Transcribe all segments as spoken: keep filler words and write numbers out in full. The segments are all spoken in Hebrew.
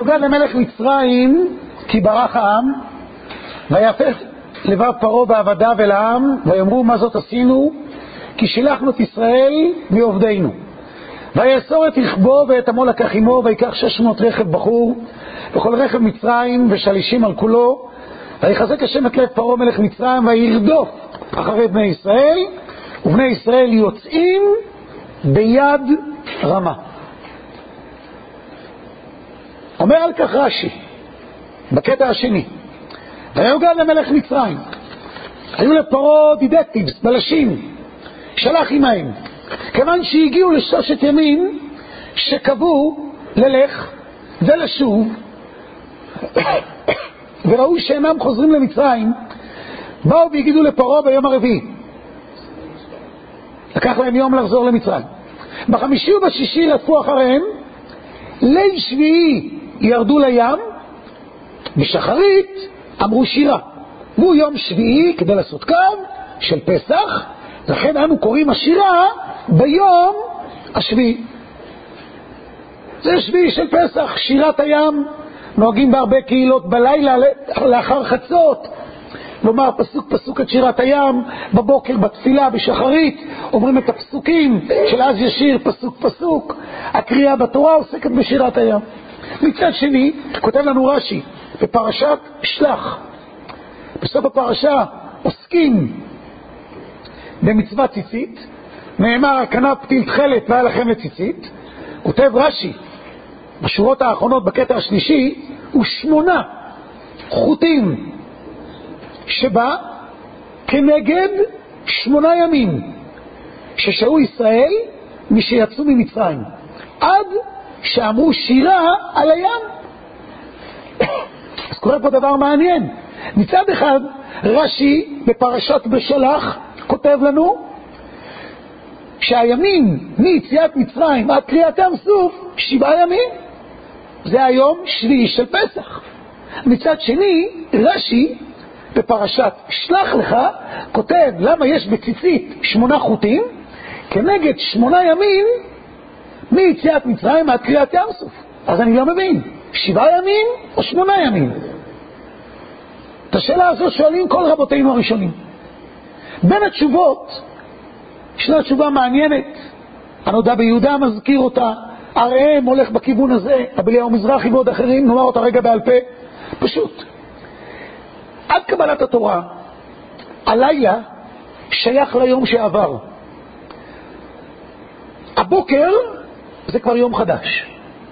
ויוגד למלך מצרים כי ברח העם, ויהפך לבב פרעה בעבדיו אל העם, ויאמרו מה זאת עשינו? כי שילחנו את ישראל מעובדינו. ויאסור את רכבו ואת עמו לקח עמו, ויקח שש מאות רכב בחור וכל רכב מצרים ושלישים על כולו, ויחזק השם את לב פרעה מלך מצרים, וירדוף אחרי בני ישראל, ובני ישראל יוצאים ביד רמה. אומר על כך רש"י בקטע השני, ויוגד למלך מצרים, היו לפרעה דידקטיבס, בלשים, שלח עמהם, כיוון שהגיעו לשלושת ימים שקבעו ללך ולשוב, וראו שאינם חוזרים למצרים, באו והגידו לפרעה ביום הרביעי. לקח להם יום לחזור למצרים. בחמישי ובשישי רדפו אחריהם, ליל שביעי ירדו לים, בשחרית אמרו שירה. והוא יום שביעי כדי לעשות קו של פסח, לכן אנו קוראים השירה ביום השביעי. זה שביעי של פסח, שירת הים. נוהגים בהרבה קהילות בלילה לאחר חצות לומר פסוק פסוק את שירת הים, בבוקר בתפילה בשחרית אומרים את הפסוקים של אז ישיר פסוק פסוק. הקריאה בתורה עוסקת בשירת הים. מצד שני כותב לנו רש"י בפרשת שלח, בסוף הפרשה עוסקים במצוות ציצית, נאמר הכנף פתיל תכלת והיה לכם לציצית. כותב רש"י בשורות האחרונות בקטע השלישי, ושמונה חוטים שבא כנגד שמונה ימים ששהו ישראל משיצאו ממצרים עד שאמרו שירה על הים. אז קורה פה דבר מעניין. מצד אחד רש"י בפרשת בשלח כותב לנו שהימים מיציאת מצרים עד קריאת ים סוף שבעה ימים, זה היום שביעי של פסח. מצד שני רש"י בפרשת שלח לך כותב למה יש בציצית שמונה חוטים כנגד שמונה ימים מיציאת מצרים עד קריאת ים סוף. אז אני לא מבין, שבעה ימים או שמונה ימים? את השאלה הזו שואלים כל רבותינו הראשונים. בין התשובות ישנה תשובה מעניינת, הנודע ביהודה מזכיר אותה, הראם הולך בכיוון הזה, אביליהו מזרחי ועוד אחרים, נאמר אותה רגע בעל פה. פשוט עד קבלת התורה הלילה שייך ליום שעבר, הבוקר זה כבר יום חדש.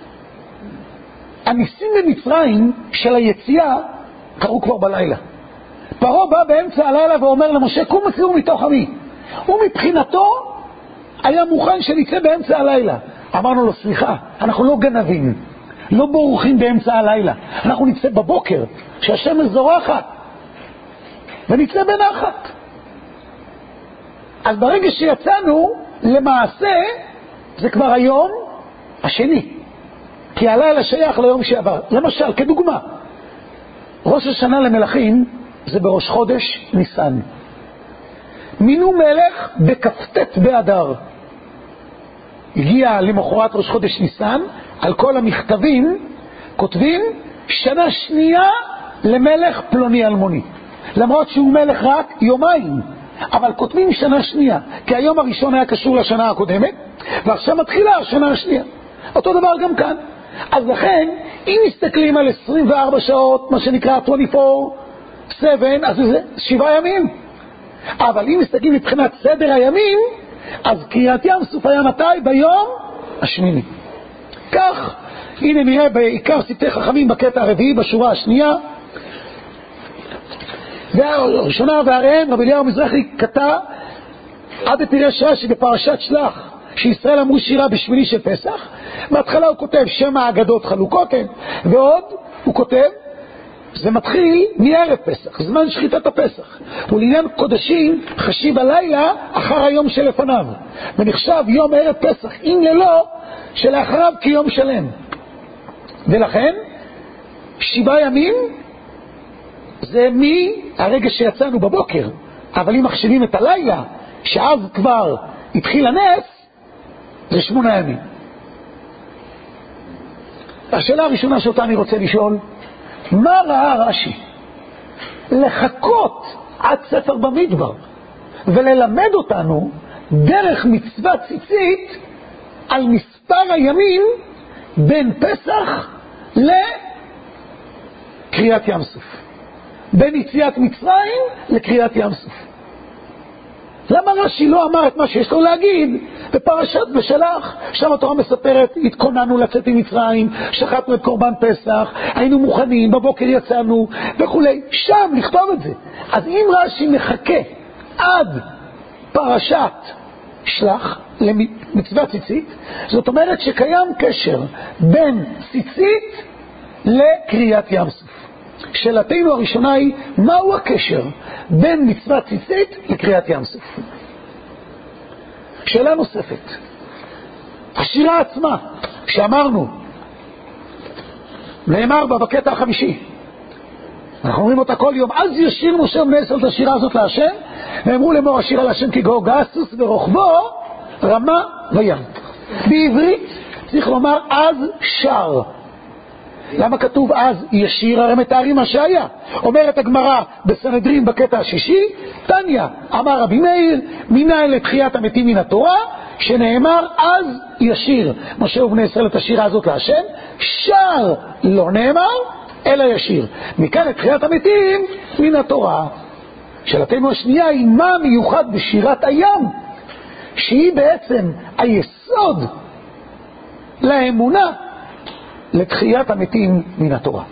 הניסים במצרים של היציאה קרו כבר בלילה. פרעה בא באמצע הלילה ואומר למשה קום וציור מתוך עמי. הוא מבחינתו היה מוכן שנצא באמצע הלילה. אמרנו לו סליחה, אנחנו לא גנבים, לא בורחים באמצע הלילה, אנחנו נצא בבוקר שהשמש זורחת ונצא בנחת. אז ברגע שיצאנו למעשה זה כבר היום השני, כי הלילה שייך ליום שעבר. למשל כדוגמה, ראש השנה למלכים זה בראש חודש ניסן. מינו מלך בכ"ט באדר. הגיע למחרת ראש חודש ניסן, על כל המכתבים כותבים שנה שנייה למלך פלוני אלמוני, למרות שהוא מלך רק יומיים, אבל כותבים שנה שנייה כי היום הראשון היה קשור לשנה הקודמת ועכשיו מתחילה השנה השנייה. אותו דבר גם כאן. אז לכן אם מסתכלים על עשרים וארבע שעות, מה שנקרא עשרים וארבע שבע, אז זה שבעה ימים. אבל אם מסתכלים מבחינת סדר הימים, אז קריאת ים סוף היה מתי? ביום השמיני. כך הנה נראה בעיקר שפתי חכמים בקטע הרביעי בשורה השנייה והראשונה, והראם רבי אליהו מזרחי כתב עד פירש רש"י בפרשת שלח שישראל אמרו שירה בשמיני של פסח. בהתחלה הוא כותב שם האגדות חלוקות הן, ועוד הוא כותב זה מתחיל מערב פסח, זמן שחיטת הפסח, ולעניין קודשים חשיב הלילה אחר היום שלפניו, ונחשב יום ערב פסח אם ללא שלאחריו כיום שלם. ולכן שבעה ימים זה מהרגע שיצאנו בבוקר, אבל אם מחשיבים את הלילה שאז כבר התחיל הנס זה שמונה ימים. השאלה הראשונה שאותה אני רוצה לשאול, מה ראה רש"י? לחכות עד ספר במדבר וללמד אותנו דרך מצוות ציצית על מספר הימים בין פסח לקריאת ים סוף, בין יציאת מצרים לקריאת ים סוף. למה רש"י לא אמר את מה שיש לו להגיד בפרשת בשלח? שם התורה מספרת, התכוננו לצאת ממצרים, שחטנו את קורבן פסח, היינו מוכנים, בבוקר יצאנו וכו'. שם לכתוב את זה. אז אם רש"י מחכה עד פרשת שלח למצוות ציצית, זאת אומרת שקיים קשר בין ציצית לקריאת ים סוף. שאלתנו הראשונה היא, מהו הקשר בין מצוות ציצית לקריאת ים סוף? שאלה נוספת, השירה עצמה שאמרנו, נאמר בה בקטע החמישי, אנחנו אומרים אותה כל יום, אז ישיר משה ובני ישראל את השירה הזאת להשם, ואמרו לאמור השיר על השם כי גאו גסוס ורוחבו רמה וים. בעברית צריך לומר אז שר. למה כתוב אז ישיר? הרי מתארים מה שהיה. אומרת הגמרא בסנהדרין בקטע השישי, תניא אמר רבי מאיר מינה לתחיית המתים מן התורה, שנאמר אז ישיר משה ובני ישראל את השירה הזאת להשם, שר לא נאמר אלא ישיר. מכאן לתחיית המתים מן התורה. שאלתנו השנייה היא, מה מיוחד בשירת הים שהיא בעצם היסוד לאמונה לתחיית המתים מן התורה?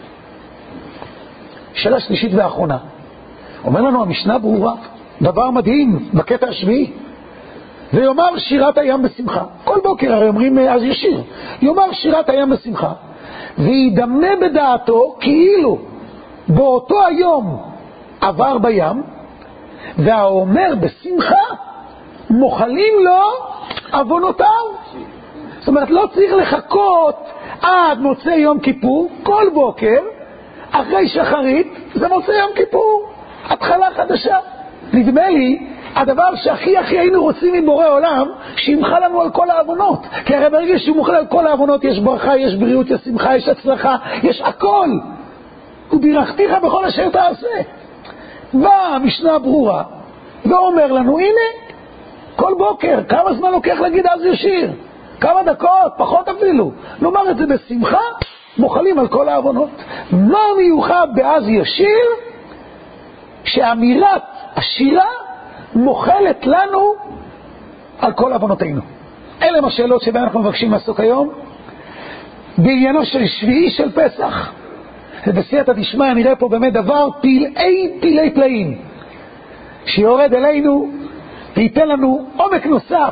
שאלה שלישית ואחרונה, אומר לנו המשנה ברורה דבר מדהים בקטע השביעי, ויאמר שירת הים בשמחה. כל בוקר הרי אומרים אז ישיר, יאמר שירת הים בשמחה, וידמה בדעתו כאילו באותו היום עבר בים, והאומר בשמחה מוחלים לו עוונותיו. זאת אומרת, לא צריך לחכות עד מוצא יום כיפור, כל בוקר אחרי שחרית זה מוצא יום כיפור, התחלה חדשה. נדמה לי הדבר שהכי הכי היינו רוצים מבורא עולם, שימחה לנו על כל העוונות, כי הרי ברגע שהוא מוחל על כל העוונות יש ברכה, יש בריאות, יש שמחה, יש הצלחה, יש הכל. ובירכתיך בכל אשר תעשה. באה המשנה ברורה ואומר לנו, הנה כל בוקר, כמה זמן לוקח להגיד אז ישיר? כמה דקות, פחות אפילו. נאמר את זה בשמחה, מוחלים על כל העוונות. מה מיוחד באז ישיר? שאמירת השירה מוחלת לנו על כל עוונותינו. אלה השאלות שבהן אנחנו מבקשים לעסוק היום בעניינו של שביעי של פסח. ובסייעתא דשמיא נראה פה באמת דבר פלאי פלאי פלאים שיורד אלינו וייתן לנו עומק נוסף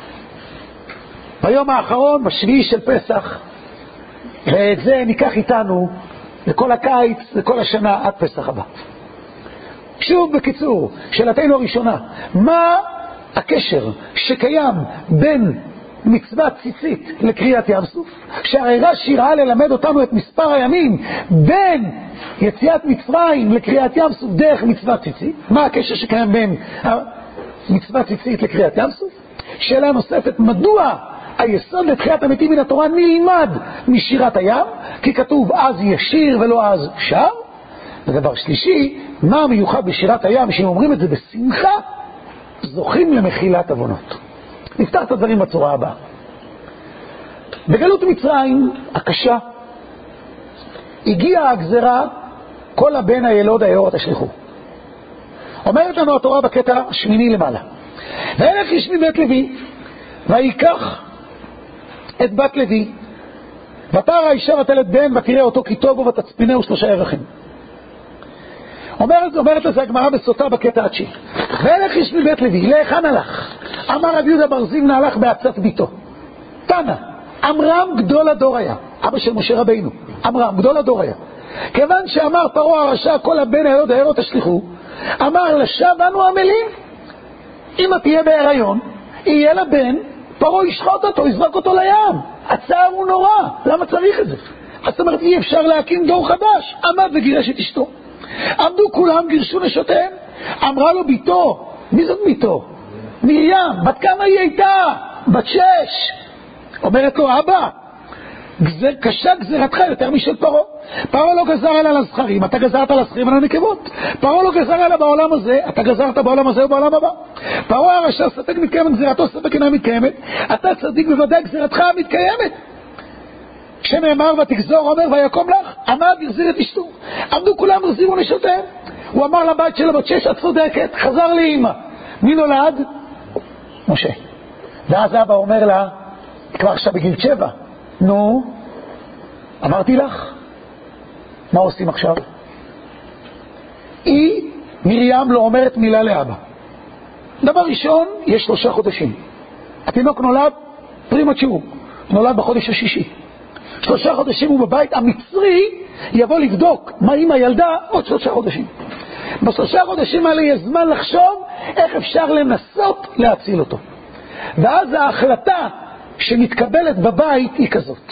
ביום האחרון, בשביעי של פסח, ואת זה ניקח איתנו לכל הקיץ, לכל השנה עד פסח הבא. שוב בקיצור, שאלתנו הראשונה, מה הקשר שקיים בין מצוות ציצית לקריאת ים סוף? שהרי רש"י ראה ללמד אותנו את מספר הימים בין יציאת מצרים לקריאת ים סוף דרך מצוות ציצית. מה הקשר שקיים בין מצוות ציצית לקריאת ים סוף? שאלה נוספת, מדוע היסוד לתחיית המתים מן התורה נלמד משירת הים? כי כתוב אז ישיר ולא אז שר. ודבר שלישי, מה מיוחד בשירת הים שאם אומרים את זה בשמחה זוכים למחילת עוונות? נפתח את הדברים בצורה הבאה. בגלות מצרים הקשה הגיעה הגזרה כל הבן הילוד היאור תשליכו. אומרת לנו התורה בקטע השמיני למעלה, וילך איש מבית לוי ויקח את בת לוי ותרא האישה ותלד בן ותראה אותו כי טוב ותצפינהו שלושה ירחים. אומרת, אומרת לזה הגמרא בסוטה בקטע התשיעי, וילך איש מבית לוי, להיכן הלך? אמר רבי יהודה בר זימנה הלך בעצת ביתו. תנא, עמרם גדול הדור היה, אבא של משה רבינו, עמרם גדול הדור היה. כיוון שאמר פרעה הרשע כל הבן הילוד היאור תשליכו, אמר לשב אנו עמלים, אם תהיה בהיריון יהיה לה בן, פרעה ישחוט אותו, יזרוק אותו לים. הצער הוא נורא, למה צריך את זה? זאת אומרת, אי אפשר להקים דור חדש. עמד וגירש את אשתו, עמדו כולם, גירשו נשותיהם. אמרה לו ביתו, מי זאת ביתו? מרים, בת כמה היא הייתה? בת שש. אומרת לו, אבא, גזר, קשה גזירתך יותר משל פרעה. פרעה לא גזר אלא לזכרים, אתה גזרת לזכרים על הנקבות. פרעה לא גזר אלא בעולם הזה, אתה גזרת בעולם הזה ובעולם הבא. פרעה הרשע ספק מתקיימת גזירתו, ספק אינה מתקיימת, אתה צדיק בוודאי גזירתך מתקיימת. כשנאמר ותגזור אומר ויקום לך, עמד יחזיר את אשתו, עמדו כולם וחזירו נשותיהם. הוא אמר לבית שלו בת שש, את צודקת, חזר לאמא. מי נולד? משה. ואז אבא אומר לה, כבר עכשיו בגיל שבע, נו, אמרתי לך, מה עושים עכשיו? היא, מרים, לא אומרת מילה לאבא. דבר ראשון, יש שלושה חודשים. התינוק נולד פרימצ'ור, נולד בחודש השישי. שלושה חודשים הוא בבית, המצרי יבוא לבדוק מה עם הילדה עוד שלושה חודשים. בשלושה חודשים האלה יש זמן לחשוב איך אפשר לנסות להציל אותו. ואז ההחלטה שמתקבלת בבית היא כזאת.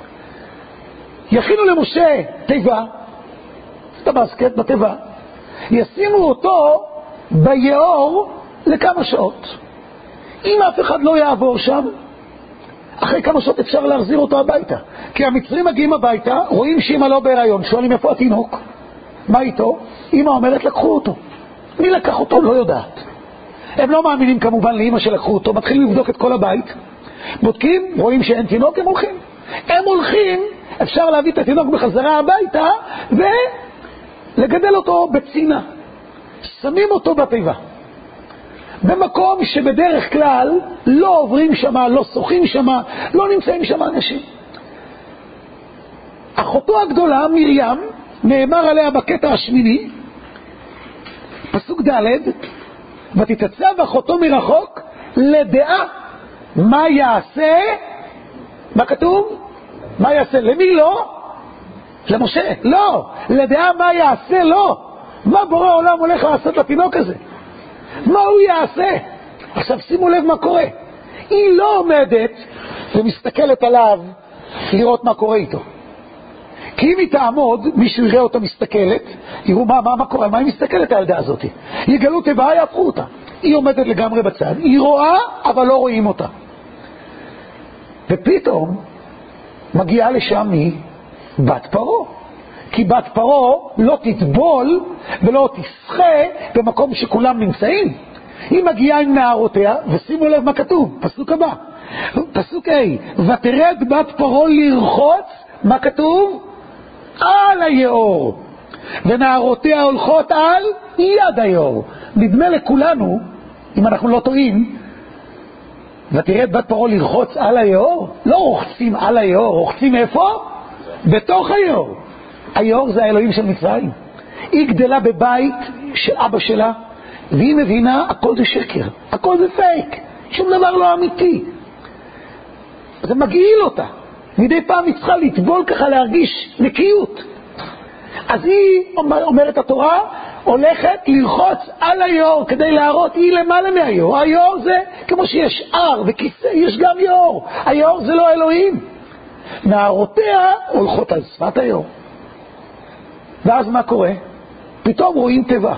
יכינו למשה תיבה, טבסקט בתיבה, ישימו אותו ביעור לכמה שעות. אם אף אחד לא יעבור שם, אחרי כמה שעות אפשר להחזיר אותו הביתה. כי המצרים מגיעים הביתה, רואים שאמא לא בהיריון, שואלים איפה התינוק? מה איתו? אמא אומרת לקחו אותו. מי לקח אותו? לא יודעת. הם לא מאמינים כמובן לאמא שלקחו אותו, מתחילים לבדוק את כל הבית, בודקים, רואים שאין תינוק, הם הולכים. הם הולכים, אפשר להביא את התינוק בחזרה הביתה ולגדל אותו בצינה. שמים אותו בתיבה. במקום שבדרך כלל לא עוברים שמה, לא שוחים שמה, לא נמצאים שמה אנשים. אחותו הגדולה, מרים, נאמר עליה בקטע השמיני, פסוק ד' ותתצב אחותו מרחוק לדעה מה יעשה, מה כתוב? מה יעשה? למי לא? למשה? לא. לדעה מה יעשה? לא. מה בורא העולם הולך לעשות לתינוק הזה? מה הוא יעשה? עכשיו שימו לב מה קורה. היא לא עומדת ומסתכלת עליו לראות מה קורה איתו. כי אם היא תעמוד, מישהו יראה אותה מסתכלת, יראו מה, מה, מה קורה, מה היא מסתכלת על הילדה הזאת. יגלו תיבה, יהפכו אותה. היא עומדת לגמרי בצד, היא רואה, אבל לא רואים אותה. ופתאום מגיעה לשם היא בת פרעה. כי בת פרעה לא תטבול ולא תשחה במקום שכולם נמצאים. היא מגיעה עם נערותיה, ושימו לב מה כתוב, פסוק הבא. פסוק ה' ותרד בת פרעה לרחוץ, מה כתוב? על היאור. ונערותיה הולכות על יד היאור. נדמה לכולנו, אם אנחנו לא טועים, ותרד בת פרעה לרחוץ על היאור, לא רוחצים על היאור, רוחצים איפה? בתוך היאור. היאור זה האלוהים של מצרים. היא גדלה בבית של אבא שלה, והיא מבינה הכל זה שקר, הכל זה פייק, שום דבר לא אמיתי. זה מגעיל אותה. מדי פעם היא צריכה לטבול ככה, להרגיש נקיות. אז היא, אומרת התורה, הולכת לרחוץ על היאור כדי להראות, היא למעלה מהיאור. היאור זה כמו שיש אר וכיסא, יש גם יאור. היאור זה לא אלוהים. נערותיה הולכות על שפת היאור. ואז מה קורה? פתאום רואים תיבה.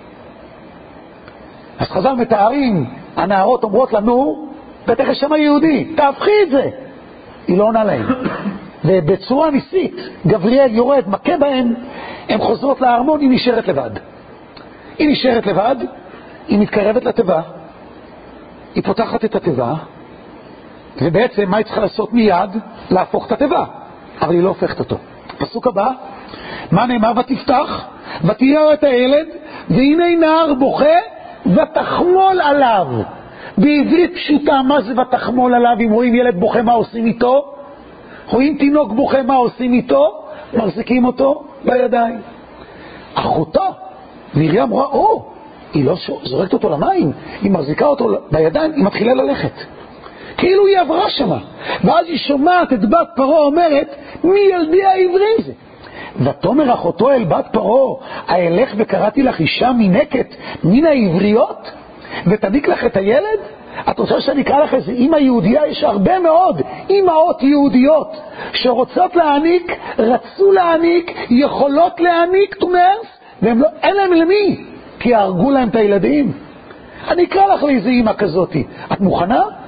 אז חז"ל מתארים, הנערות אומרות לנו, בטח יש שם יהודי, תהפכי את זה. היא לא עונה להם. ובצורה ניסית, גבריאל יורד, מכה בהם, הן חוזרות לארמון, היא נשארת לבד. היא נשארת לבד, היא מתקרבת לתיבה, היא פותחת את התיבה, ובעצם מה היא צריכה לעשות מיד? להפוך את התיבה. אבל היא לא הופכת אותו. פסוק הבא, מה נאמר? ותפתח, ותראה את הילד, והנה נער בוכה, ותחמול עליו. בעברית פשוטה, מה זה ותחמול עליו? אם רואים ילד בוכה, מה עושים איתו? רואים תינוק בוכה, מה עושים איתו? מחזיקים אותו בידיים. אחותו, מרים אמרה, או, היא לא זורקת אותו למים, היא מחזיקה אותו בידיים, היא מתחילה ללכת. כאילו היא עברה שמה. ואז היא שומעת את בת פרעה אומרת, מי ילדי העברים זה? ותאמר אחותו אל בת פרעה, האלך וקראתי לך אישה מינקת מן העבריות, ותניק לך את הילד? את רוצה שאני אקרא לך איזה אמא יהודיה? יש הרבה מאוד אמאות יהודיות שרוצות להעניק, רצו להעניק, יכולות להעניק תומרס, והם לא, אין להם למי, כי הרגו להם את הילדים. אני אקרא לך לאיזה אמא כזאת, את מוכנה?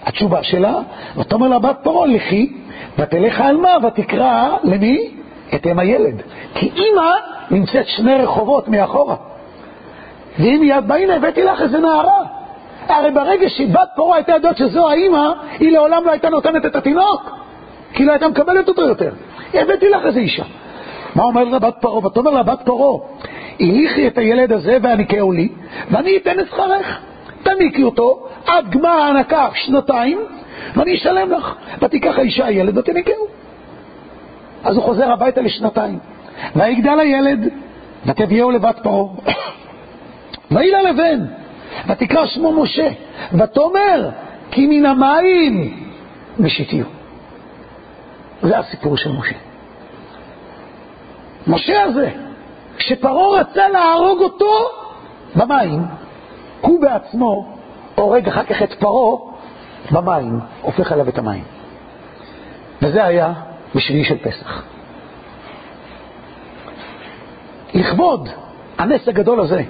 התשובה שלה, ותאמר לה בת פרעה, לכי ותלך על מה ותקרא למי? את אם הילד. כי אמא נמצאת שני רחובות מאחורה. והיא מיד בא, הנה הבאתי לך איזה נערה. הרי ברגע שבת פרעה הייתה יודעת שזו האמא, היא לעולם לא הייתה נותנת את התינוק, כי לא הייתה מקבלת אותו יותר. הבאתי לך איזה אישה. מה אומר לה בת פרעה? ותאמר לה בת פרעה, הליכי את הילד הזה והניקהו לי, ואני אתן את שכרך. תניקי אותו עד גמר ההנקה שנתיים, ואני אשלם לך. ותיקח האישה הילד ותניקהו. אז הוא חוזר הביתה לשנתיים. ויגדל הילד ותביאהו לבת פרעה. ויהי לה לבן, ותקרא שמו משה, ותאמר כי מן המים משיתיהו. זה הסיפור של משה. משה הזה, שפרעה רצה להרוג אותו במים, הוא בעצמו הורג אחר כך את פרעה במים, הופך עליו את המים. וזה היה בשביעי של פסח. לכבוד הנס הגדול הזה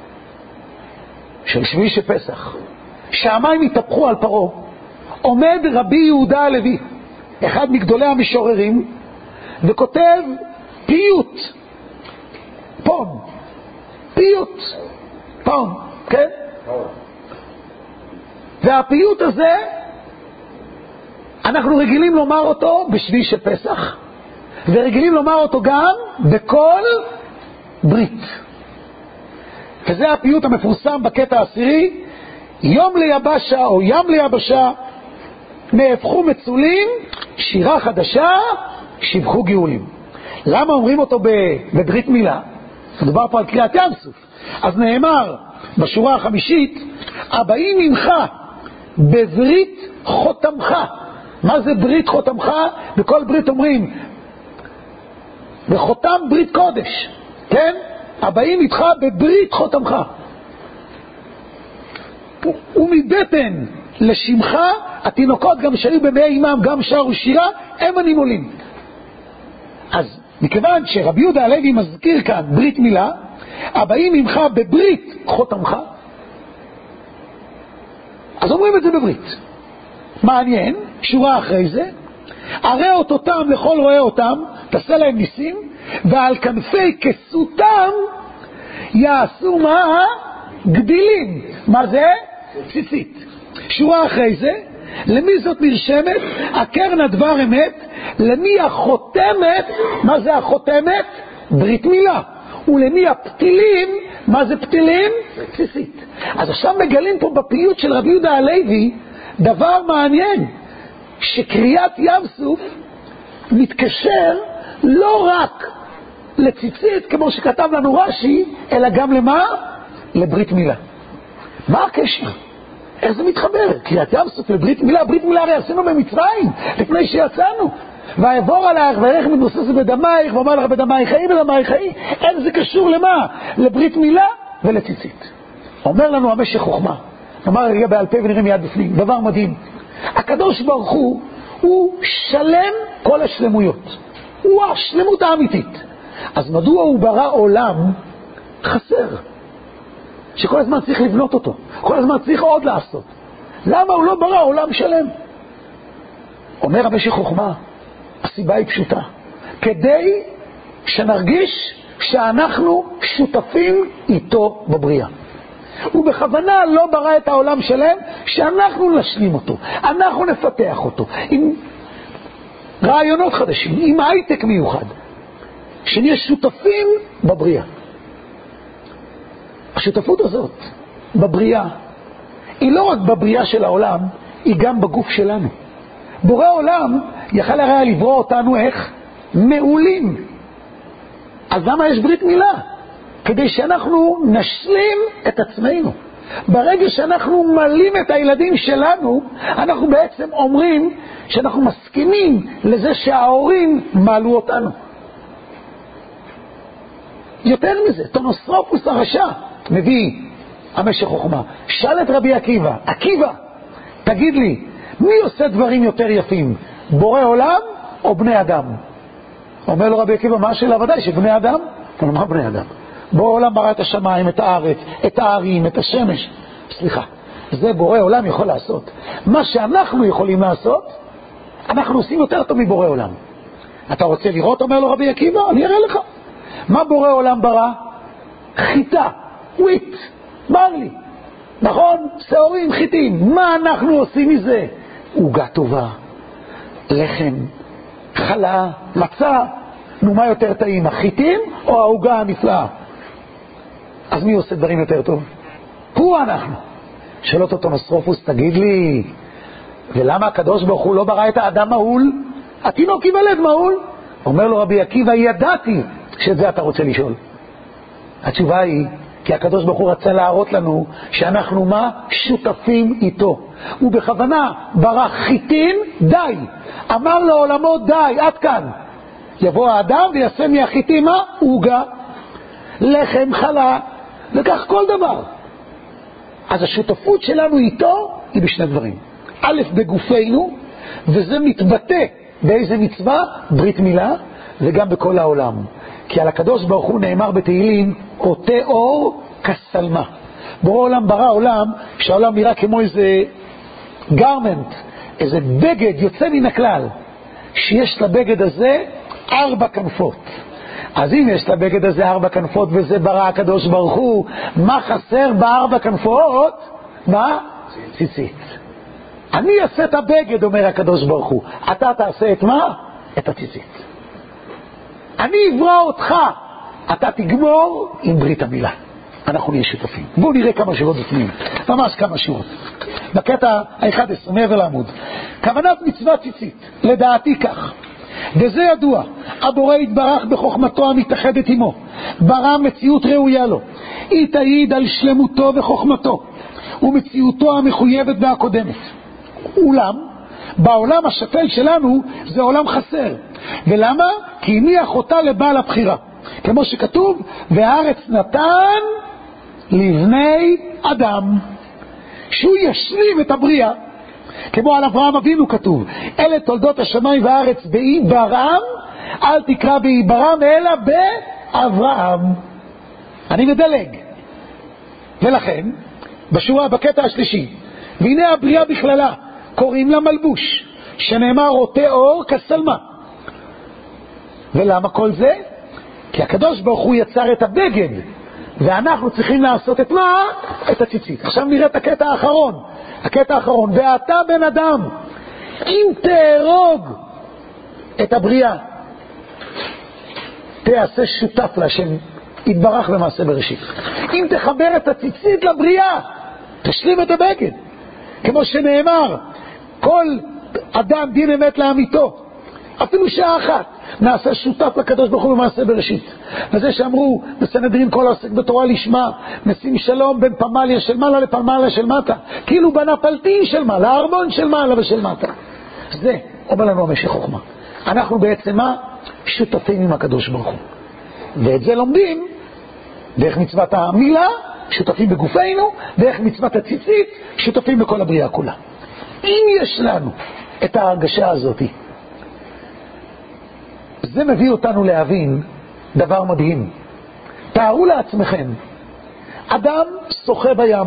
של שביעי של פסח, שהמים התהפכו על פרעה, עומד רבי יהודה הלוי, אחד מגדולי המשוררים, וכותב פיוט, פון, פיוט, פון, כן? והפיוט הזה, אנחנו רגילים לומר אותו בשביעי של פסח, ורגילים לומר אותו גם בכל ברית. וזה הפיוט המפורסם בקטע העשירי, יום ליבשה או ים ליבשה, נהפכו מצולים, שירה חדשה, שיבחו גאולים. למה אומרים אותו בברית מילה? מדובר פה על קריאת ים סוף. אז נאמר בשורה החמישית, הבאים ממך בברית חותמך. מה זה ברית חותמך? בכל ברית אומרים בחותם ברית קודש, כן? הבאים איתך בברית חותמך. ומבטן לשמך התינוקות גם שהיו במי אימם גם שרו שירה, הם הנימולים. אז מכיוון שרבי יהודה הלוי מזכיר כאן ברית מילה, הבאים ממך בברית חותמך, אז אומרים את זה בברית. מעניין, שורה אחרי זה, הרי אותותם לכל רואה אותם, תעשה להם ניסים, ועל כנפי כסותם יעשו מה? גדילים. מה זה? ציצית. שורה אחרי זה, למי זאת נרשמת? הקרן הדבר אמת, למי החותמת? מה זה החותמת? ברית מילה. ולמי הפתילים? מה זה פתילים? ציצית. אז עכשיו מגלים פה בפיוט של רבי יהודה הלוי דבר מעניין, שקריאת ים סוף מתקשר לא רק לציצית כמו שכתב לנו רש"י, אלא גם למה? לברית מילה. מה הקשר? איך זה מתחבר? קריאת ים סוף לברית מילה. ברית מילה הרי עשינו במצרים לפני שיצאנו, ויעבור עלייך וירך מתבוססת בדמייך ואומר לך בדמייך חיי בדמייך חיי. איך זה קשור למה? לברית מילה ולציצית. אומר לנו המשך חוכמה, נאמר רגע בעל פה ונראה מיד בפנים, דבר מדהים. הקדוש ברוך הוא הוא שלם כל השלמויות, הוא השלמות האמיתית. אז מדוע הוא ברא עולם חסר, שכל הזמן צריך לבנות אותו, כל הזמן צריך עוד לעשות? למה הוא לא ברא עולם שלם? אומר המשך חוכמה, הסיבה היא פשוטה, כדי שנרגיש שאנחנו שותפים איתו בבריאה. הוא בכוונה לא ברא את העולם שלם, שאנחנו נשלים אותו, אנחנו נפתח אותו עם רעיונות חדשים, עם הייטק מיוחד, שנהיה שותפים בבריאה. השותפות הזאת בבריאה היא לא רק בבריאה של העולם, היא גם בגוף שלנו. בורא עולם יכל הרי לברוא אותנו איך? מעולים. אז למה יש ברית מילה? כדי שאנחנו נשלים את עצמנו. ברגע שאנחנו מלאים את הילדים שלנו, אנחנו בעצם אומרים שאנחנו מסכימים לזה שההורים מעלו אותנו. יותר מזה, טונוסטרופוס הרשע מביא המשך חוכמה, שאל את רבי עקיבא, עקיבא, תגיד לי, מי עושה דברים יותר יפים, בורא עולם או בני אדם? אומר לו רבי עקיבא, מה השאלה? ודאי שבני אדם. אבל מה בני אדם? בורא עולם ברא את השמיים, את הארץ, את הערים, את השמש. סליחה, זה בורא עולם יכול לעשות. מה שאנחנו יכולים לעשות, אנחנו עושים יותר טוב מבורא עולם. אתה רוצה לראות, אומר לו רבי עקיבא? אני אראה לך. מה בורא עולם ברא? חיטה, וויט, ברלי. נכון? שעורים, חיטים. מה אנחנו עושים מזה? עוגה טובה, לחם, חלה, מצה. נו, מה יותר טעים, החיטים או העוגה הנפלאה? אז מי עושה דברים יותר טוב? הוא אנחנו. שאלות אותו נוסרופוס, תגיד לי, ולמה הקדוש ברוך הוא לא ברא את האדם מהול? התינוק ייוולד מהול. אומר לו רבי עקיבא, ידעתי שאת זה אתה רוצה לשאול. התשובה היא, כי הקדוש ברוך הוא רצה להראות לנו שאנחנו מה? שותפים איתו. הוא בכוונה ברא חיטין, די. אמר לעולמו די, עד כאן. יבוא האדם ויעשה מהחיטין מה? עוגה, לחם, חלה, וכך כל דבר. אז השותפות שלנו איתו היא בשני דברים. א', בגופנו, וזה מתבטא באיזה מצווה? ברית מילה, וגם בכל העולם. כי על הקדוש ברוך הוא נאמר בתהילים, עוטה אור כסלמה. בורא עולם ברא עולם, שהעולם נראה כמו איזה גרמנט, איזה בגד יוצא מן הכלל, שיש לבגד הזה ארבע כנפות. אז אם יש לבגד הזה ארבע כנפות וזה ברא הקדוש ברוך הוא, מה חסר בארבע כנפות? מה? ציצית. אני אעשה את הבגד, אומר הקדוש ברוך הוא. אתה תעשה את מה? את הציצית. אני אברא אותך, אתה תגמור עם ברית המילה. אנחנו נהיה שותפים. בואו נראה כמה שורות בפנים, ממש כמה שורות. בקטע ה-אחד עשר, מעבר לעמוד. כוונת מצווה ציצית, לדעתי כך, וזה ידוע, הבורא יתברך בחוכמתו המתאחדת עמו, ברא מציאות ראויה לו, היא תעיד על שלמותו וחוכמתו, ומציאותו המחויבת והקודמת. אולם, בעולם השפל שלנו זה עולם חסר. ולמה? כי הניח אותה לבעל הבחירה. כמו שכתוב, והארץ נתן לבני אדם. שהוא ישלים את הבריאה. כמו על אברהם אבינו כתוב, אלה תולדות השמיים והארץ בעיברם, אל תקרא בעיברם אלא באברהם. אני מדלג. ולכן, בשורה, בקטע השלישי, והנה הבריאה בכללה, קוראים לה מלבוש, שנאמר עוטה אור כסלמה. ולמה כל זה? כי הקדוש ברוך הוא יצר את הבגד, ואנחנו צריכים לעשות את מה? את הציצית. עכשיו נראה את הקטע האחרון. הקטע האחרון, ואתה בן אדם, אם תהרוג את הבריאה, תעשה שותף להשם יתברך במעשה בראשית. אם תחבר את הציצית לבריאה, תשלים את הבגד. כמו שנאמר, כל אדם דין אמת לאמיתו, אפילו שעה אחת, נעשה שותף לקדוש ברוך הוא במעשה בראשית. וזה שאמרו בסנהדרין, כל העוסק בתורה לשמה, נשים שלום בין פמליה של מעלה לפמליה של מטה, כאילו בנה פלטין של מעלה, ארמון של מעלה ושל מטה. זה אומר לנו המשך חוכמה. אנחנו בעצם מה? שותפים עם הקדוש ברוך הוא. ואת זה לומדים דרך מצוות המילה, שותפים בגופנו, דרך מצוות הציצית, שותפים בכל הבריאה כולה. אם יש לנו את ההרגשה הזאת, זה מביא אותנו להבין דבר מדהים. תארו לעצמכם, אדם שוחה בים,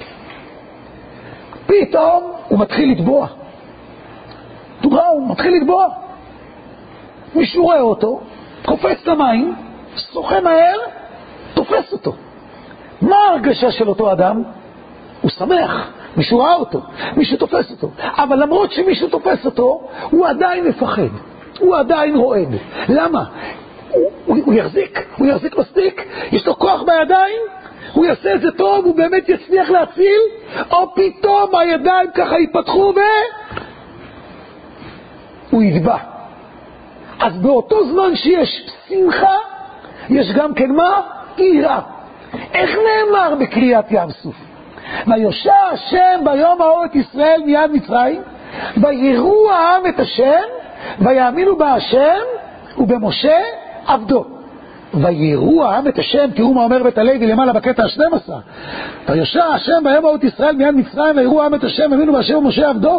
פתאום הוא מתחיל לטבוע. תראו, הוא מתחיל לטבוע. מישהו רואה אותו, קופץ למים, שוחה מהר, תופס אותו. מה ההרגשה של אותו אדם? הוא שמח, מישהו ראה אותו, מישהו תופס אותו. אבל למרות שמישהו תופס אותו, הוא עדיין מפחד, הוא עדיין רועד. למה? הוא, הוא, הוא יחזיק, הוא יחזיק מספיק, יש לו כוח בידיים, הוא יעשה את זה טוב, הוא באמת יצליח להציל, או פתאום הידיים ככה ייפתחו והוא ידבע. אז באותו זמן שיש שמחה, יש גם כן מה? יראה. איך נאמר בקריאת ים סוף? ויושע השם ביום ההוא את ישראל מיד מצרים, ויראו העם את השם, ויאמינו בהשם ובמשה עבדו. ויראו העם את השם, תראו מה אומר בית הלוי למעלה בקטע ה-שנים עשר. ויושע השם ביום ההוא את ישראל מיד מצרים, ויראו העם את השם, ויאמינו בהשם ובמשה עבדו.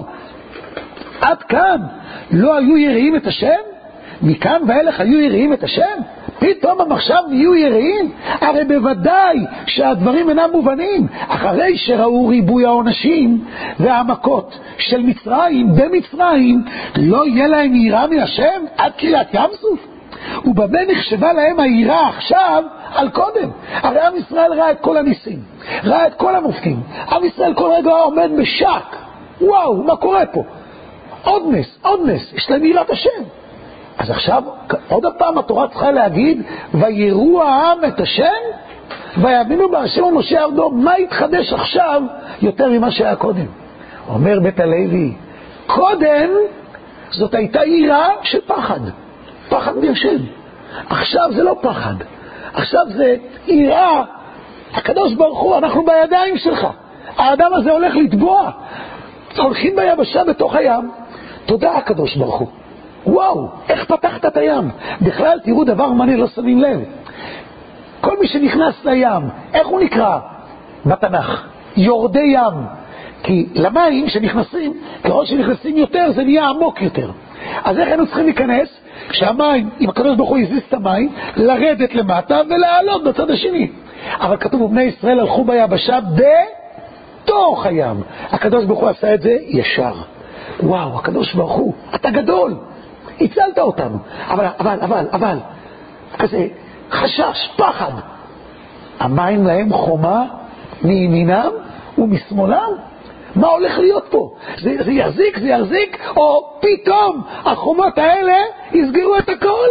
עד כאן לא היו יראים את השם? מכאן ואילך היו יראים את השם? פתאום הם עכשיו נהיו יראים? הרי בוודאי שהדברים אינם מובנים. אחרי שראו ריבוי העונשים והמכות של מצרים, במצרים, לא יהיה להם יראה מהשם עד קריאת ים סוף? ובמה נחשבה להם היראה עכשיו על קודם? הרי עם ישראל ראה את כל הניסים, ראה את כל המופתים. עם ישראל כל רגע עומד בשק, וואו, מה קורה פה? עוד נס, עוד נס, יש להם יראת השם. אז עכשיו, עוד הפעם התורה צריכה להגיד, ויראו העם את השם, ויאמינו בהשם ומשה עבדו. מה יתחדש עכשיו יותר ממה שהיה קודם? אומר בית הלוי, קודם זאת הייתה יראה של פחד, פחד מהשם. עכשיו זה לא פחד, עכשיו זה יראה. הקדוש ברוך הוא, אנחנו בידיים שלך, האדם הזה הולך לטבוע, הולכים ביבשה בתוך הים. תודה הקדוש ברוך הוא, וואו, איך פתחת את הים. בכלל תראו דבר מעניין, לא שמים לב, כל מי שנכנס לים, איך הוא נקרא בתנ"ך? יורדי ים. כי למים שנכנסים, ככל שנכנסים יותר זה נהיה עמוק יותר. אז איך היינו צריכים להיכנס? כשהמים, אם הקדוש ברוך הוא הזיז את המים, לרדת למטה ולעלות בצד השני. אבל כתוב, ובני ישראל הלכו ביבשה בתוך הים. הקדוש ברוך הוא עשה את זה ישר. וואו, הקדוש ברוך הוא, אתה גדול, הצלת אותנו. אבל, אבל, אבל, אבל, כזה חשש, פחד. המים להם חומה מימינם ומשמאלם. מה הולך להיות פה? זה, זה יחזיק, זה יחזיק, או פתאום החומות האלה יסגרו את הכל?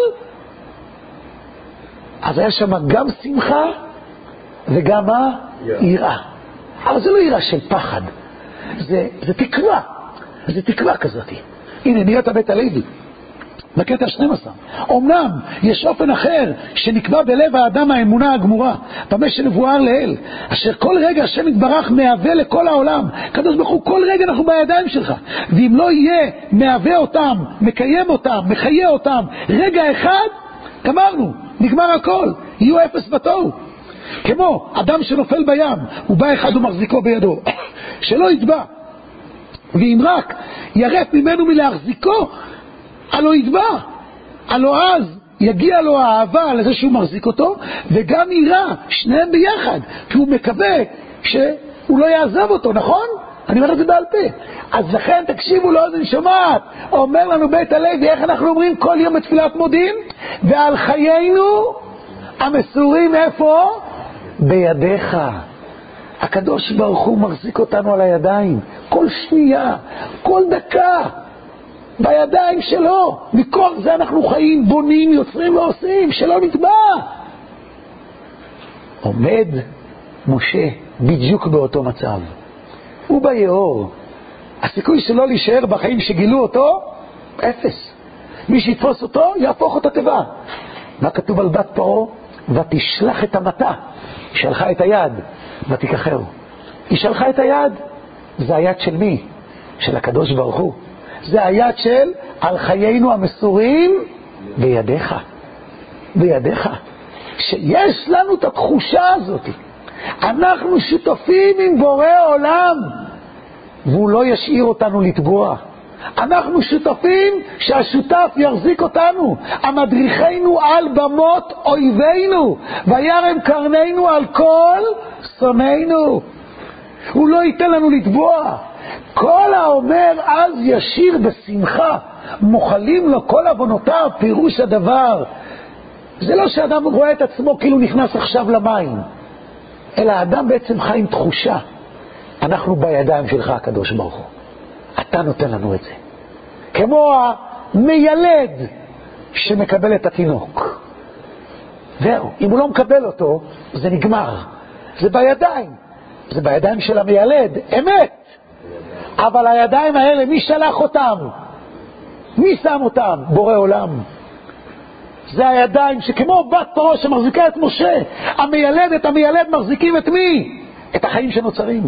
אז היה שם גם שמחה וגם מה? יראה. אבל זה לא יראה של פחד, זה, זה תקווה, זה תקווה כזאת. הנה נראית בית הלוי בקטע שנים עשר. אמנם יש אופן אחר שנקבע בלב האדם האמונה הגמורה, במה שנבואר לאל, אשר כל רגע השם יתברך מהווה לכל העולם. קדוש ברוך הוא, כל רגע אנחנו בידיים שלך, ואם לא יהיה מהווה אותם, מקיים אותם, מחיה אותם רגע אחד, גמרנו, נגמר הכל, יהיו אפס בתוהו. כמו אדם שנופל בים, הוא בא אחד ומחזיקו בידו, שלא יתבע, ואם רק ירף ממנו מלהחזיקו, הלא יתבע, הלא אז יגיע לו האהבה לזה שהוא מחזיק אותו, וגם יראה, שניהם ביחד, כי הוא מקווה שהוא לא יעזב אותו, נכון? אני אומר את זה בעל פה. אז לכן תקשיבו לאוזן שומעת, אומר לנו בית הלוי, איך אנחנו אומרים כל יום בתפילת מודים? ועל חיינו המסורים איפה? בידיך. הקדוש ברוך הוא מחזיק אותנו על הידיים, כל שנייה, כל דקה, בידיים שלו. מכל זה אנחנו חיים, בונים, יוצרים ועושים, שלא נטבע. עומד משה בדיוק באותו מצב, הוא ביאור. הסיכוי שלו להישאר בחיים שגילו אותו, אפס. מי שיתפוס אותו יהפוך אותה תיבה. מה כתוב על בת פרעה? ותשלח את המטה, שלחה את היד ותיקחהו. היא שלחה את היד, זה היד של מי? של הקדוש ברוך הוא. זה היד של על חיינו המסורים בידיך, בידיך. שיש לנו את התחושה הזאת, אנחנו שותפים עם בורא עולם, והוא לא ישאיר אותנו לטבוע. אנחנו שותפים שהשותף יחזיק אותנו. המדריכנו על במות אויבינו, וירם קרנינו על כל שונאינו. הוא לא ייתן לנו לטבוע. כל האומר אז ישיר בשמחה, מוחלים לו כל עוונותיו. פירוש הדבר, זה לא שאדם רואה את עצמו כאילו נכנס עכשיו למים, אלא האדם בעצם חי עם תחושה, אנחנו בידיים שלך הקדוש ברוך הוא, אתה נותן לנו את זה. כמו המיילד שמקבל את התינוק, זהו, אם הוא לא מקבל אותו זה נגמר, זה בידיים, זה בידיים של המיילד, אמת. אבל הידיים האלה, מי שלח אותם? מי שם אותם? בורא עולם. זה הידיים שכמו בת פרעה שמחזיקה את משה, המיילד, את המיילד מחזיקים את מי? את החיים שנוצרים.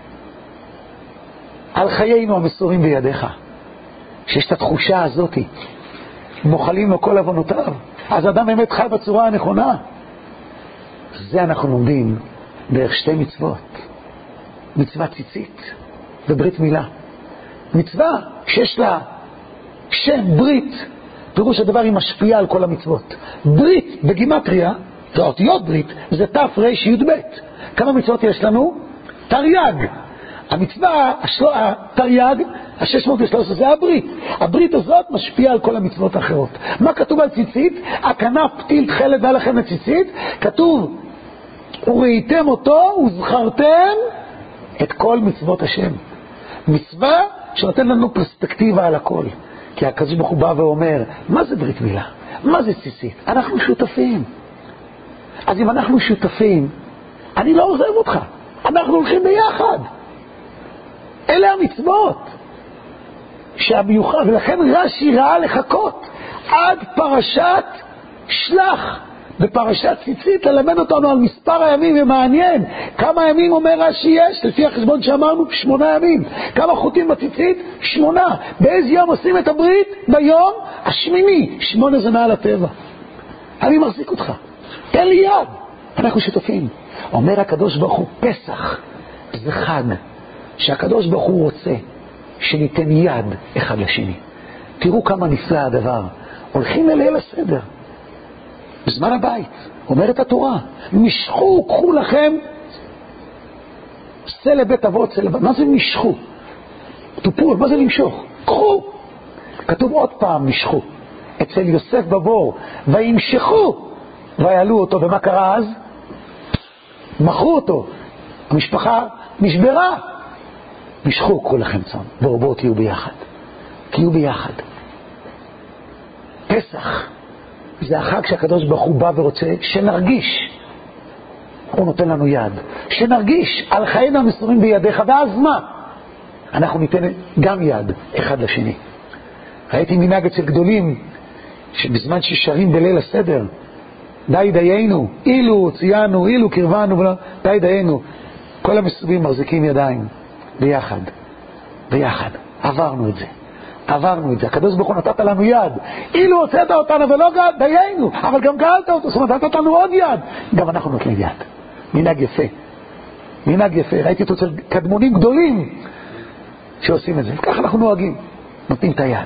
על חיינו המסורים בידיך, שיש את התחושה הזאת, מוחלים לו כל עוונותיו, אז אדם באמת חי בצורה הנכונה. זה אנחנו לומדים דרך שתי מצוות, מצווה ציצית וברית מילה. מצווה שיש לה שם ברית פירוש הדבר היא משפיעה על כל המצוות. ברית בגימטריה, זה אותיות ברית, זה תף רש י' ב'. כמה מצוות יש לנו? תרי"ג. המצווה, התרי"ג, ה-שש מאות ושלוש עשרה, זה הברית. הברית הזאת משפיעה על כל המצוות האחרות. מה כתוב על ציצית? הכנף פתיל תכלת והלכם לציצית. כתוב, וראיתם אותו וזכרתם את כל מצוות השם. מצווה שנותן לנו פרספקטיבה על הכל. כי הקדוש ברוך הוא בא ואומר, מה זה ברית מילה? מה זה ציצית? אנחנו שותפים. אז אם אנחנו שותפים, אני לא עוזב אותך. אנחנו הולכים ביחד. אלה המצוות שהמיוחד, ולכן רש"י ראה לחכות עד פרשת שלח. בפרשת ציצית ללמד אותנו על מספר הימים, ומעניין כמה ימים אומר רש"י יש, לפי החשבון שאמרנו, שמונה ימים. כמה חוטים בציצית? שמונה. באיזה יום עושים את הברית? ביום השמיני. שמונה זה מעל הטבע. אני מחזיק אותך, תן לי יד, אנחנו שותפים. אומר הקדוש ברוך הוא, פסח זה חג שהקדוש ברוך הוא רוצה שניתן יד אחד לשני. תראו כמה נפלא הדבר. הולכים לליל הסדר בזמן הבית, אומרת התורה, משכו, קחו לכם סלע בית אבות, סלע... מה זה משכו? טופול, מה זה למשוך? קחו. כתוב עוד פעם משכו אצל יוסף בבור, וימשכו ויעלו אותו. ומה קרה אז? מכרו אותו, המשפחה נשברה. משכו, קחו לכם צאן, בואו בואו תהיו ביחד, תהיו ביחד. פסח זה החג שהקדוש ברוך הוא בא ורוצה שנרגיש, הוא נותן לנו יד, שנרגיש על חיינו המסורים בידיך. ואז מה? אנחנו ניתן גם יד אחד לשני. ראיתי מנהג אצל גדולים שבזמן ששרים בליל הסדר, די דיינו, אילו ציינו, אילו קרבנו, ולא, די דיינו, כל המסורים מחזיקים ידיים ביחד, ביחד. עברנו את זה, עברנו את זה. הקדוש ברוך הוא נתת לנו יד, אילו הוצאת אותנו ולא דיינו, אבל גם גאלת אותו, זאת אומרת נתת לנו עוד יד, גם אנחנו נותנים יד. מנהג יפה, מנהג יפה. ראיתי אותו אצל קדמונים גדולים שעושים את זה, וכך אנחנו נוהגים, נותנים את היד.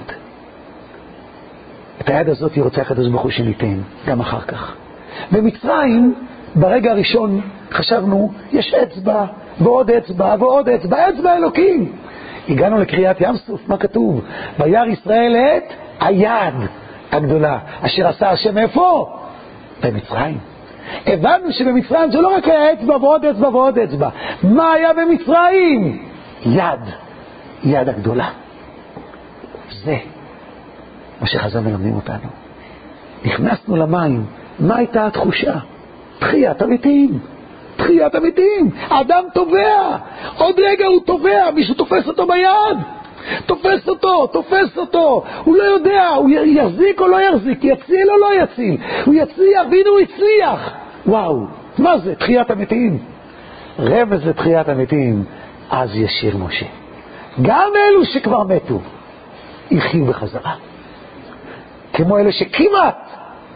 את היד הזאת רוצה הקדוש ברוך הוא שניתן גם אחר כך. במצרים ברגע הראשון חשבנו יש אצבע ועוד אצבע ועוד אצבע, אצבע אלוקים. הגענו לקריאת ים סוף, מה כתוב? וירא ישראל את היד הגדולה אשר עשה השם. איפה? במצרים. הבנו שבמצרים זה לא רק היה אצבע ועוד אצבע ועוד אצבע. מה היה במצרים? יד, יד הגדולה. זה מה שחז"ל מלמדים אותנו. נכנסנו למים, מה הייתה התחושה? תחיית המתים, תחיית המתים. האדם תובע, עוד רגע הוא תובע, מישהו תופס אותו ביד, תופס אותו, תופס אותו, הוא לא יודע, הוא יחזיק או לא יחזיק, יציל או לא יציל, הוא יצליח, והנה הוא הצליח. וואו, מה זה? תחיית המתים. רמז לתחיית המתים, אז ישיר משה. גם אלו שכבר מתו יחיו בחזרה, כמו אלה שכמעט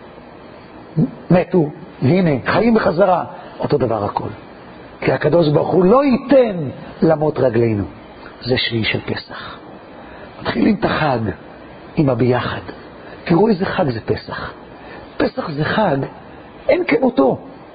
מתו, והנה חיים בחזרה. אותו דבר הכל, כי הקדוש ברוך הוא לא ייתן למות רגלינו. זה שביעי של פסח. מתחילים את החג עם הביחד. תראו איזה חג זה פסח. פסח זה חג אין כמותו.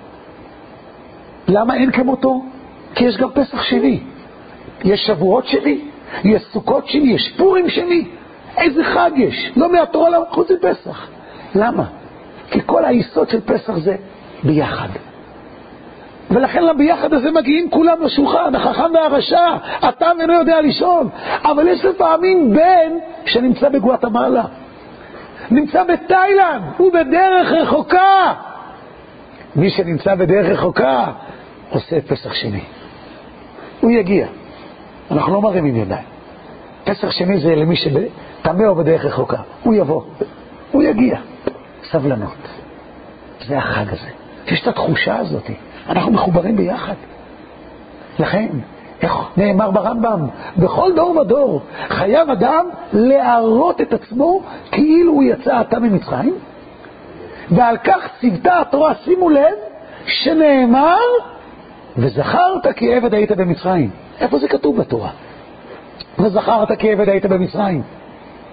למה אין כמותו? כי יש גם פסח שני, יש שבועות שני, יש סוכות שני, יש פורים שני. איזה חג יש? לא מהתורה למה חוץ מפסח. למה? כי כל היסוד של פסח זה ביחד. ולכן לביחד הזה מגיעים כולם לשולחן, החכם והרשע, התם אינו יודע לישון. אבל יש לפעמים בן שנמצא בגואטמלה, נמצא בתאילנד, הוא בדרך רחוקה. מי שנמצא בדרך רחוקה עושה פסח שני, הוא יגיע. אנחנו לא מרימים ידיים. פסח שני זה למי שתמה או בדרך רחוקה, הוא יבוא, הוא יגיע. סבלנות, זה החג הזה. יש את התחושה הזאת, אנחנו מחוברים ביחד. לכן, איך נאמר ברמב"ם, בכל דור ודור חייב אדם להראות את עצמו כאילו הוא יצא עתה ממצרים, ועל כך ציוותה התורה. שימו לב שנאמר וזכרת כי עבד היית במצרים. איפה זה כתוב בתורה? וזכרת כי עבד היית במצרים.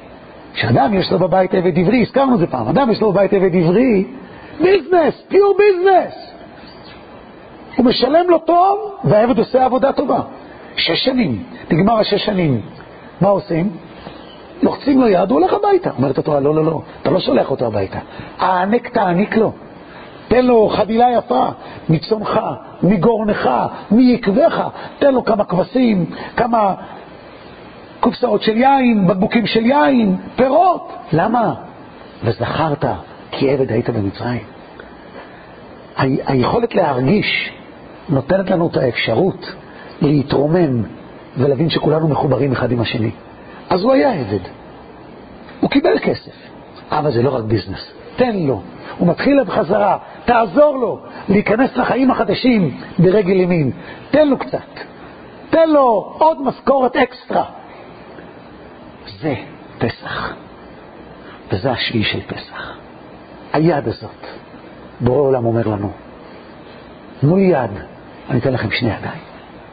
שאדם יש לו בבית עבד עברי, הזכרנו את זה פעם, אדם יש לו בבית עבד עברי, ביזנס, פיור ביזנס. הוא משלם לו טוב, והעבד עושה עבודה טובה. שש שנים, נגמר השש שנים. מה עושים? לוחצים לו יד, הוא הולך הביתה. אומרת התורה, לא, לא, לא, אתה לא שולח אותו הביתה. הענק תעניק לו. תן לו חבילה יפה, מצונך, מגורנך, מיקבך. תן לו כמה כבשים, כמה קופסאות של יין, בקבוקים של יין, פירות. למה? וזכרת כי עבד היית במצרים. ה- היכולת להרגיש נותנת לנו את האפשרות להתרומם ולהבין שכולנו מחוברים אחד עם השני. אז הוא היה עבד. הוא קיבל כסף. אבל זה לא רק ביזנס. תן לו. הוא מתחיל בחזרה. תעזור לו להיכנס לחיים החדשים ברגל ימין. תן לו קצת. תן לו עוד משכורת אקסטרה. זה פסח. וזה השביעי של פסח. היד הזאת. בורא עולם אומר לנו. תנו לי יד. אני אתן לכם שני ידיים.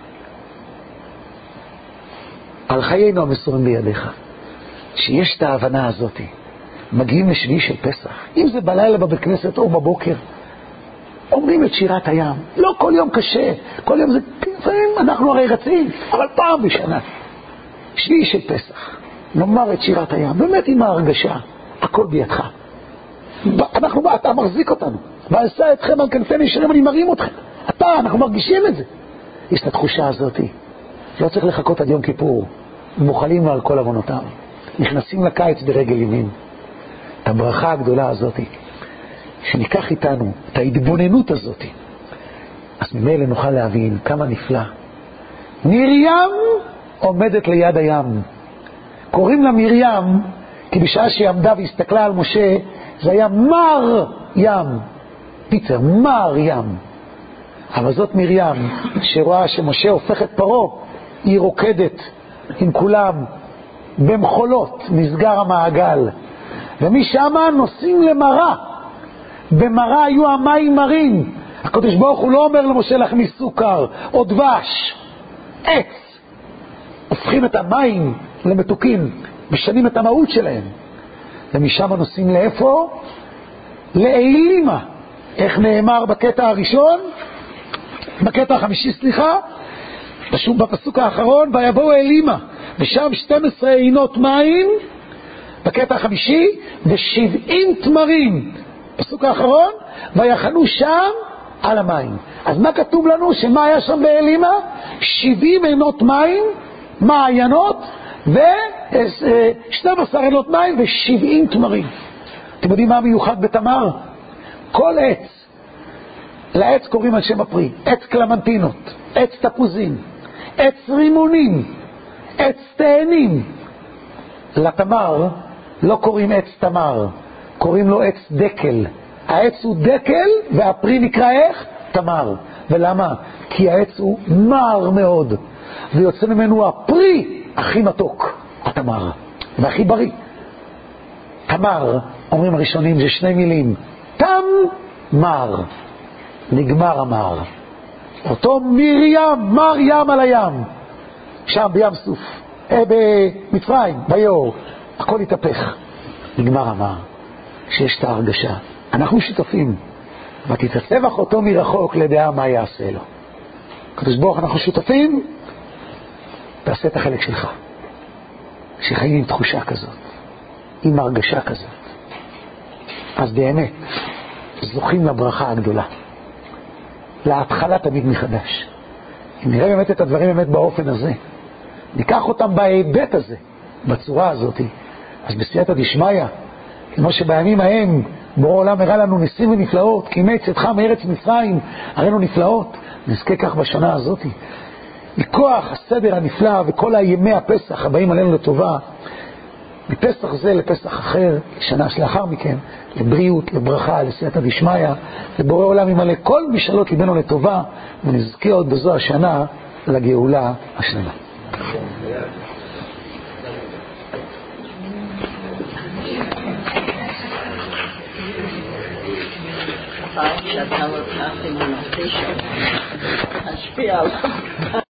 על חיינו המסורים בידיך. שיש את ההבנה הזאת. מגיעים לשביעי של פסח. אם זה בלילה בבית כנסת או בבוקר. אומרים את שירת הים. לא כל יום קשה. כל יום זה... לפעמים אנחנו הרי רצים. אבל פעם בשנה. שביעי של פסח. נאמר את שירת הים. באמת עם ההרגשה. הכל בידך. אנחנו, אתה מחזיק אותנו. ועשה אתכם על כנפי נשרים, אני מרים אתכם. אתה, אנחנו מרגישים את זה. יש את התחושה הזאת. לא צריך לחכות עד יום כיפור. מוכלים לו על כל עוונותיו. נכנסים לקיץ ברגל ימין. את הברכה הגדולה הזאת. שניקח איתנו את ההתבוננות הזאת. אז ממילא נוכל להבין כמה נפלא. מרים עומדת ליד הים. קוראים לה מרים, כי בשעה שהיא עמדה והסתכלה על משה, זה היה מר ים. פיצר, מר ים. אבל זאת מרים, שרואה שמשה הופך את פרעה, היא רוקדת עם כולם במחולות, נסגר המעגל. ומשם נוסעים למרה. במרה היו המים מרים. הקדוש ברוך הוא לא אומר למשה להכניס סוכר או דבש, עץ. הופכים את המים למתוקים, משנים את המהות שלהם. ומשם נוסעים לאיפה? לאלימה. איך נאמר בקטע הראשון? בקטע החמישי, סליחה, בפסוק האחרון, ויבואו אלימה, ושם שתים עשרה עינות מים, בקטע החמישי, ושבעים תמרים, פסוק האחרון, ויחנו שם על המים. אז מה כתוב לנו? שמה היה שם באלימה? שבעים עינות מים, מעיינות, ו-שתים עשרה עינות מים, ו-שבעים תמרים. אתם יודעים מה מיוחד בתמר? כל עץ, לעץ קוראים על שם הפרי, עץ קלמנטינות, עץ תפוזים, עץ רימונים, עץ תאנים. לתמר לא קוראים עץ תמר, קוראים לו עץ דקל. העץ הוא דקל והפרי נקרא איך? תמר. ולמה? כי העץ הוא מר מאוד, ויוצא ממנו הפרי הכי מתוק, התמר, והכי בריא. תמר, אומרים הראשונים, זה שני מילים, תם מר, נגמר המר. אותו מרים, מר ים על הים, שם בים סוף, אה, במצרים, ביור, הכל התהפך, נגמר המר. שיש את ההרגשה, אנחנו שותפים, ותתצבח אותו מרחוק לדעה מה יעשה לו. קדוש ברוך אנחנו שותפים, תעשה את החלק שלך. שחיים עם תחושה כזאת, עם הרגשה כזאת, אז באמת זוכים לברכה הגדולה, להתחלה תמיד מחדש. אם נראה באמת את הדברים באמת באופן הזה, ניקח אותם בהיבט הזה, בצורה הזאת, אז בסייעתא דשמיא, כמו שבימים ההם בורא עולם הראה לנו ניסים ונפלאות, כי אימץ צאתך מארץ מצרים הראינו נפלאות, נזכה כך בשנה הזאת, מכוח הסדר הנפלא וכל הימי הפסח הבאים עלינו לטובה, מפסח זה לפסח אחר, שנה שלאחר מכן, לבריאות, לברכה, לסייעתא דשמיא, לבורא עולם ימלא כל משאלות ליבנו לטובה, ונזכה עוד בזו השנה לגאולה השלמה. שאתה לא תעשי מנופי שם, השפיע עליו.